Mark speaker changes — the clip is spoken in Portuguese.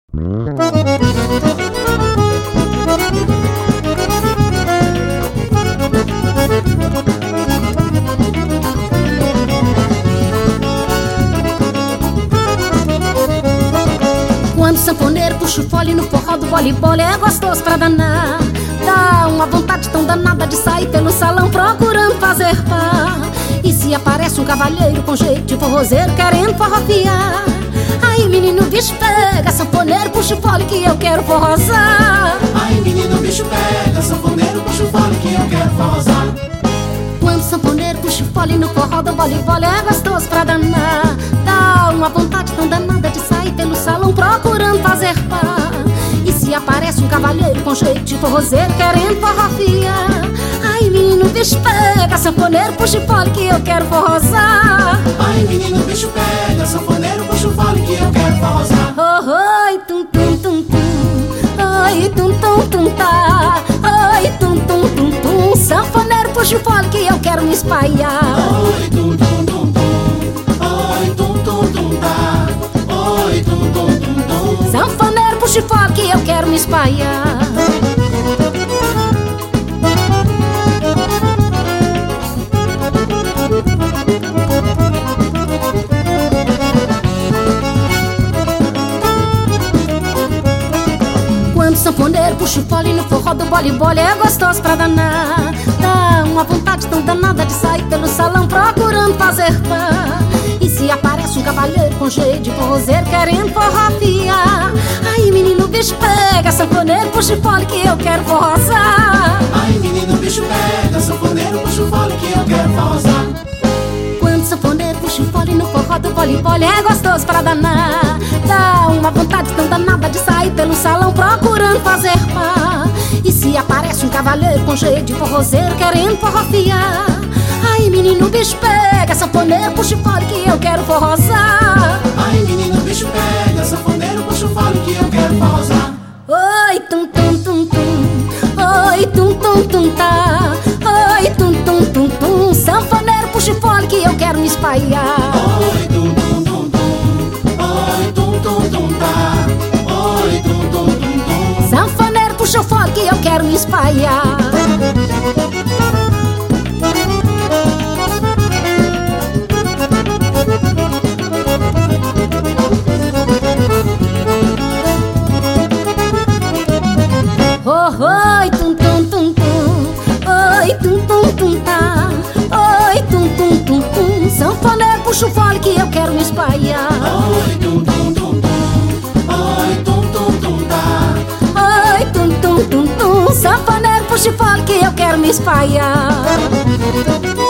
Speaker 1: Quando o sanfoneiro puxa o fole no forró do voleibol, é gostoso pra danar. Dá uma vontade tão danada de sair pelo salão procurando fazer par. E se aparece um cavalheiro com jeito de forrozeiro querendo forrofiar, aí menino bicho pega, sanfoneiro puxa o fole que eu quero forrosar.
Speaker 2: Aí menino bicho pega, sanfoneiro puxa o fole que eu quero forrosar.
Speaker 1: Quando o sanfoneiro puxa o fole no forró do voleibol, é gostoso pra danar. Dá uma vontade tão danada de sair pelo salão procurando fazer par. E se aparece um cavalheiro com jeito de forrozeiro querendo forrofiar, aí menino bicho pega, sanfoneiro puxa o fole que eu quero forrosar.
Speaker 2: Aí menino bicho pega, sanfoneiro puxa o fole que eu quero forrosar.
Speaker 1: Oi, tum tum tum tum, oi, tum tum tum tá, oi, tum tum tum tum. Sanfoneiro puxa o fole que eu quero me espalhar.
Speaker 2: Oi, tum tum tum tum, oi, tum tum tum tá, oi, tum tum tum tum.
Speaker 1: Sanfoneiro puxa o fole que eu quero me espalhar. Quando o sanfoneiro puxa o fole no forró do voleibol, é gostoso pra danar. Dá uma vontade tão danada de sair pelo salão procurando fazer par. E se aparece um cavalheiro com jeito de forrozeiro querendo forrofiar, aí menino bicho pega, sanfoneiro puxa o fole que eu quero forrosar.
Speaker 2: Aí menino bicho pega, sanfoneiro puxa o fole que eu quero forrosar.
Speaker 1: Quando o sanfoneiro puxa o fole no forró do voleibol, é gostoso pra danar. Dá uma vontade tão danada de sair pelo salão procurando fazer par. E se aparece um cavalheiro com jeito de forrozeiro querendo forrofiar, aí menino bicho pega, sanfoneiro puxa o fole que eu quero forrosar.
Speaker 2: Aí menino bicho pega, sanfoneiro puxa o fole que eu quero forrosar.
Speaker 1: Oi, tum tum tum tum, oi, tum tum tum tá, oi, tum tum tum tum. Sanfoneiro puxa o fole que eu quero me espalhar.
Speaker 2: Oi, tum tum tum tum, oi, tum tum tum tá, oi, tum tum tum tum.
Speaker 1: Sanfoneiro puxa o fole que eu quero me espalhar. Oi, tum tum tum tum, oi, tum tum tum tá, oi, tum tum tum tum. Sanfoneiro puxa o fole que eu quero me espalhar.
Speaker 2: Oi, tum tum tum tum, oi, tum tum tum tá,
Speaker 1: Oi, tum tum tum tum. Sanfoneiro puxa o fole que eu quero me espalhar.